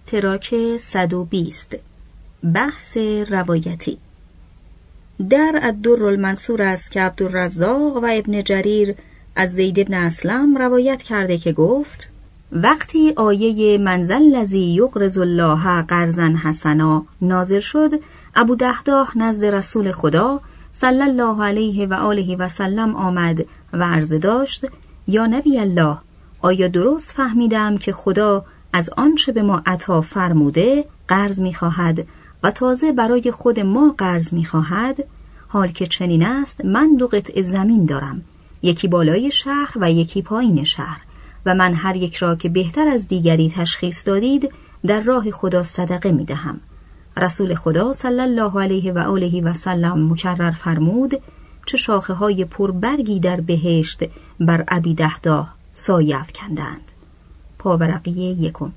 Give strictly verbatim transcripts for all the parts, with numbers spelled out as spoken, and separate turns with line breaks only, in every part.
تراک صد و بیست. بحث روایتی. در الدر المنصور است که عبدالرزاق و ابن جریر از زید بن اسلم روایت کرده که گفت وقتی آیه من ذا الذی یقرض الله قرضا حسنا نازل شد، ابو دحداح نزد رسول خدا صلی الله علیه و آله و سلم آمد و عرض داشت یا نبی الله، آیا درست فهمیدم که خدا از آنچه به ما عطا فرموده قرض می‌خواهد و تازه برای خود ما قرض می‌خواهد؟ حال که چنین است، من دو قطعه زمین دارم، یکی بالای شهر و یکی پایین شهر، و من هر یک را که بهتر از دیگری تشخیص دادید در راه خدا صدقه می‌دهم. رسول خدا صلی الله علیه و آله و سلم مکرر فرمود چه شاخه‌های پربرگی در بهشت بر ابی دحداح سایه افکندند. پاورقی یکم.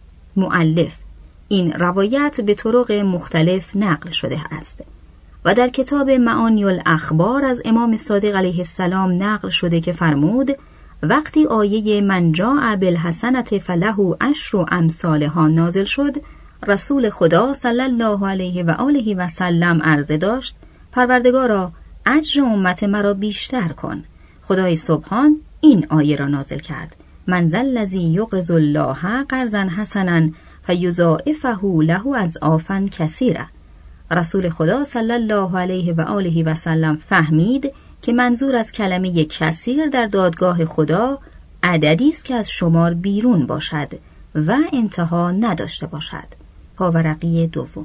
مؤلف این روایت به طرق مختلف نقل شده است و در کتاب معانی الاخبار از امام صادق علیه السلام نقل شده که فرمود وقتی آیه من جاء بالحسنة فله عشر امثالها نازل شد، رسول خدا صلی الله علیه و آله و سلم عرضه داشت پروردگارا اجر امت مرا بیشتر کن. خدای سبحان این آیه را نازل کرد من ذا الذی یقرض الله قرضا حسنا فیضاعفه له اضعافا کثیرة. رسول خدا صلی الله علیه و آله و سلم فهمید که منظور از کلمه کثیر در دادگاه خدا عددی است که از شمار بیرون باشد و انتها نداشته باشد. پاورقی دوم.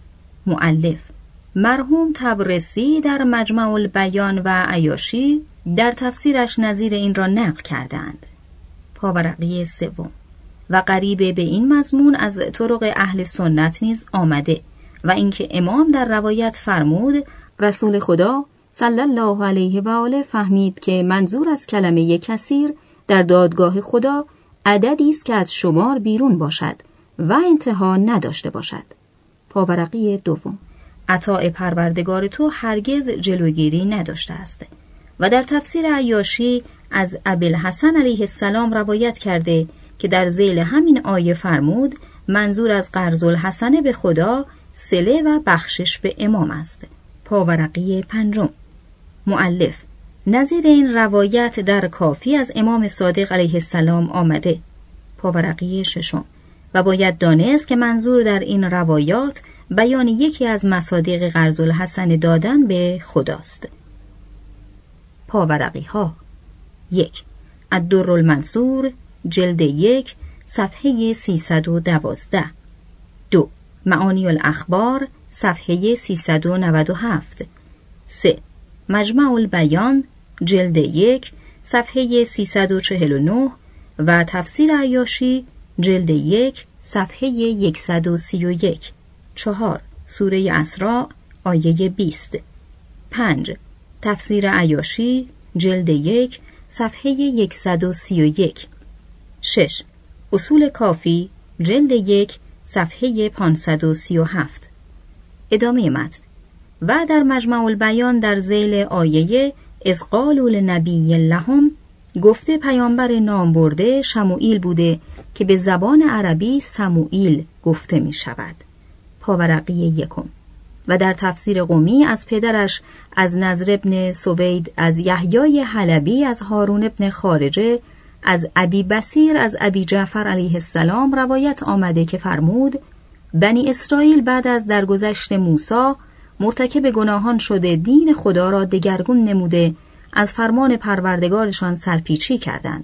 مؤلف مرحوم طبرسی در مجمع البیان و عیاشی در تفسیرش نظیر این را نقل کردند. پاورقی سوم. و قریب به این مضمون از طرق اهل سنت نیز آمده و اینکه امام در روایت فرمود رسول خدا صلی الله علیه و آله فهمید که منظور از کلمه کثیر در دادگاه خدا عددی است که از شمار بیرون باشد و انتها نداشته باشد. پاورقی دوم. عطا پروردگار تو هرگز جلوگیری نداشته است و در تفسیر عیاشی از ابوالحسن علیه السلام روایت کرده که در ذیل همین آیه فرمود منظور از قرض الحسنه به خدا صله و بخشش به امام است. پاورقی پنجم. مؤلف نظیر این روایت در کافی از امام صادق علیه السلام آمده. پاورقی ششم. و باید دانست که منظور در این روایات بیان یکی از مصادیق قرض الحسن دادن به خداست. پاورقی ها. یک. الدر المنصور جلد یک صفحه سیصد و دوازده. دو. معانی الاخبار صفحه سیصد و نود و هفت. سه. مجمع البیان جلد یک صفحه سیصد و چهل و نه و تفسیر عیاشی جلد یک صفحه صد و سی و یک. چهار. سوره اسراء آیه بیست. پنج. تفسیر عیاشی جلد یک صفحه صد و سی و یک. شش. اصول کافی جلد یک صفحه پانصد و سی و هفت. ادامه متن. و در مجمع البیان در ذیل آیه اذ قالوا لنبی لهم گفته پیامبر نامبرده شموئیل بوده که به زبان عربی سموئیل گفته می شود. پاورقی یکم. و در تفسیر قمی از پدرش از نضر ابن سوید از یحیای حلبی از هارون ابن خارجه از ابی بصیر از ابی جعفر علیه السلام روایت آمده که فرمود بنی اسرائیل بعد از درگذشت موسی مرتکب گناهان شده دین خدا را دگرگون نموده از فرمان پروردگارشان سرپیچی کردند.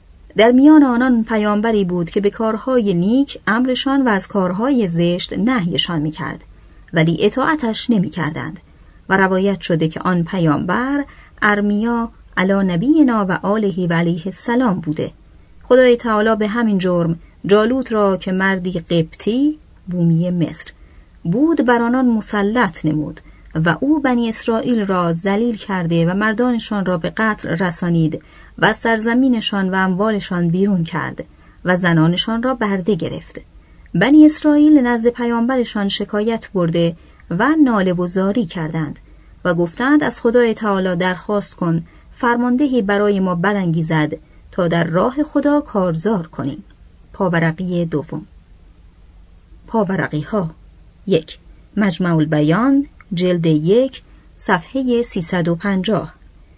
در میان آنان پیامبری بود که به کارهای نیک امرشان و از کارهای زشت نهیشان میکرد ولی اطاعتش نمیکردند و روایت شده که آن پیامبر ارمیا علی نبینا و آله و علیه السلام بوده. خدای تعالی به همین جرم جالوت را که مردی قبطی بومی مصر بود بر آنان مسلط نمود و او بنی اسرائیل را ذلیل کرده و مردانشان را به قتل رسانید و سرزمینشان و اموالشان بیرون کرد و زنانشان را برده گرفت. بنی اسرائیل نزد پیامبرشان شکایت برده و ناله و زاری کردند و گفتند از خدای تعالی درخواست کن فرماندهی برای ما برانگیزد تا در راه خدا کارزار کنیم. پاورقی دوم. پاورقی ها. یک. مجمع البیان جلد یک صفحه سیصد و پنجاه.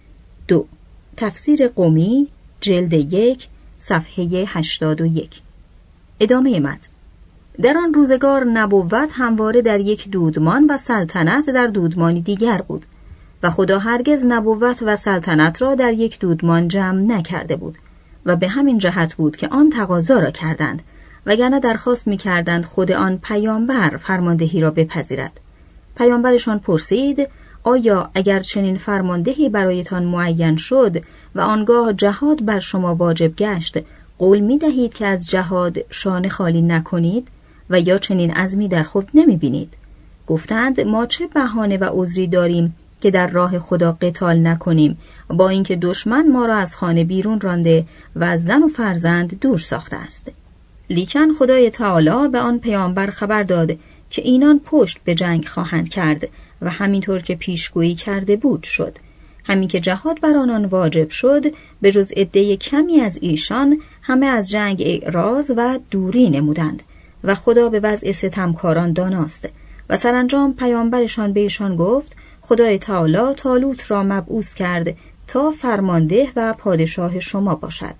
دو. تفسیر قمی جلد یک صفحه هشتاد و یک. ادامه متن. در آن روزگار نبوت همواره در یک دودمان و سلطنت در دودمانی دیگر بود و خدا هرگز نبوت و سلطنت را در یک دودمان جمع نکرده بود و به همین جهت بود که آن تقاضا را کردند، وگرنه درخواست می‌کردند خود آن پیامبر فرماندهی را بپذیرد. پیامبرشان پرسید: آیا اگر چنین فرماندهی برایتان معین شد و آنگاه جهاد بر شما واجب گشت، قول می‌دهید که از جهاد شانه خالی نکنید و یا چنین عزمی در خود نمی‌بینید؟ گفتند: ما چه بهانه و عذری داریم که در راه خدا قتال نکنیم، با اینکه دشمن ما را از خانه بیرون رانده و از زن و فرزند دور ساخته است. لیکن خدای تعالی به آن پیامبر خبر داد که اینان پشت به جنگ خواهند کرد و همینطور که پیشگویی کرده بود شد. همین که جهاد بر آنان واجب شد، به جز عده کمی از ایشان همه از جنگ اعراض و دوری نمودند و خدا به وضع ستمکاران داناست. و سرانجام پیامبرشان به ایشان گفت: خدای تعالی طالوت را مبعوث کرد تا فرمانده و پادشاه شما باشد.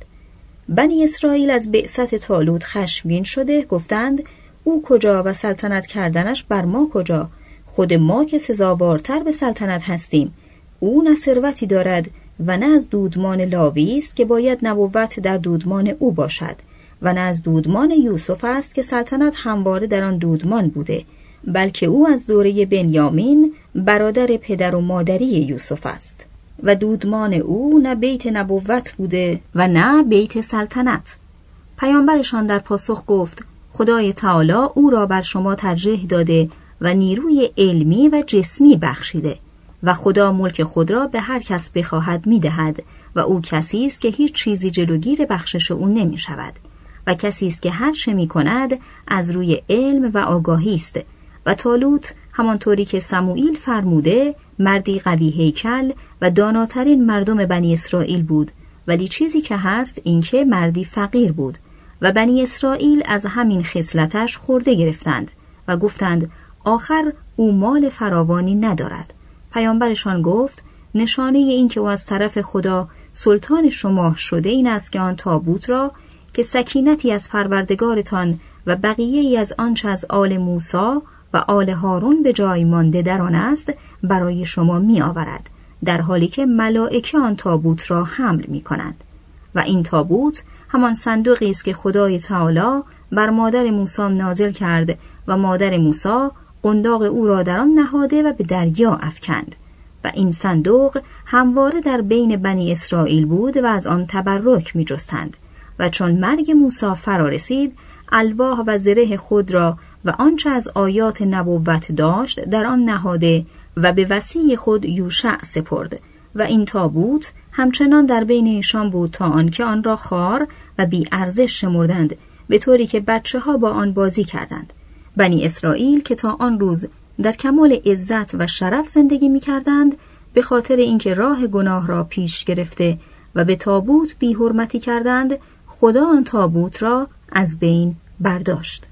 بنی اسرائیل از بعثت طالوت خشمگین شده گفتند: او کجا و سلطنت کردنش بر ما کجا؟ خود ما که سزاوارتر به سلطنت هستیم. او نه ثروتی دارد و نه از دودمان لاوی است که باید نبوت در دودمان او باشد و نه از دودمان یوسف است که سلطنت همواره در آن دودمان بوده، بلکه او از دوره بنیامین برادر پدر و مادری یوسف است و دودمان او نه بیت نبوت بوده و نه بیت سلطنت. پیامبرشان در پاسخ گفت: خدای تعالی او را بر شما ترجیح داده و نیروی علمی و جسمی بخشیده و خدا ملک خود را به هر کس بخواهد می‌دهد و او کسی است که هیچ چیزی جلوگیر بخشش او نمی شود و کسی است که هر چه می کند از روی علم و آگاهی است. و طالوت همانطوری که سموئیل فرموده مردی قوی هیکل و داناترین مردم بنی اسرائیل بود، ولی چیزی که هست اینکه مردی فقیر بود و بنی اسرائیل از همین خصلتش خورده گرفتند و گفتند: آخر او مال فراوانی ندارد. پیامبرشان گفت: نشانه این که او از طرف خدا سلطان شما شده این است که آن تابوت را که سکینتی از پروردگارتان و بقیه ای از آنچه از آل موسی و آل هارون به جای مانده در آن است برای شما می آورد، در حالی که ملائکه آن تابوت را حمل می کنند. و این تابوت همان صندوقی است که خدای تعالی بر مادر موسی نازل کرد و مادر موسی قنداق او را در آن نهاده و به دریا افکند. و این صندوق همواره در بین بنی اسرائیل بود و از آن تبرک می جستند. و چون مرگ موسی فرا رسید، الواح و زره خود را و آنچه از آیات نبوت داشت در آن نهاده و به وصی خود یوشع سپرد. و این تابوت همچنان در بین ایشان بود تا آنکه آن را خوار و بی ارزش شمردند، به طوری که بچه ها با آن بازی کردند. بنی اسرائیل که تا آن روز در کمال عزت و شرف زندگی می کردند، به خاطر اینکه راه گناه را پیش گرفته و به تابوت بی حرمتی کردند، خدا آن تابوت را از بین برداشت.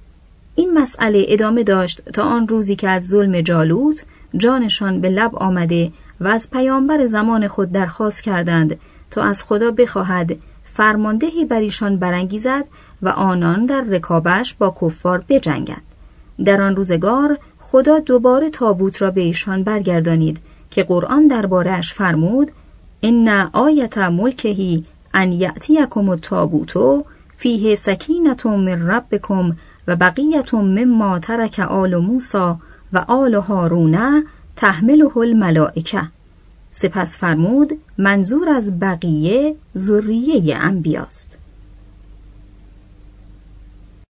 این مسئله ادامه داشت تا آن روزی که از ظلم جالوت جانشان به لب آمده و از پیامبر زمان خود درخواست کردند تا از خدا بخواهد فرماندهی بر ایشان برانگیزد و آنان در رکابش با کفار بجنگند. در آن روزگار خدا دوباره تابوت را به ایشان برگردانید که قرآن درباره‌اش فرمود: ان آیت ملکه ان یأتیکم التابوت فیه سکینة من ربکم و بقیة مما ترک آل موسی و آل هارون تحمله الملائکه. سپس فرمود: منظور از بقیه ذریه انبیاست.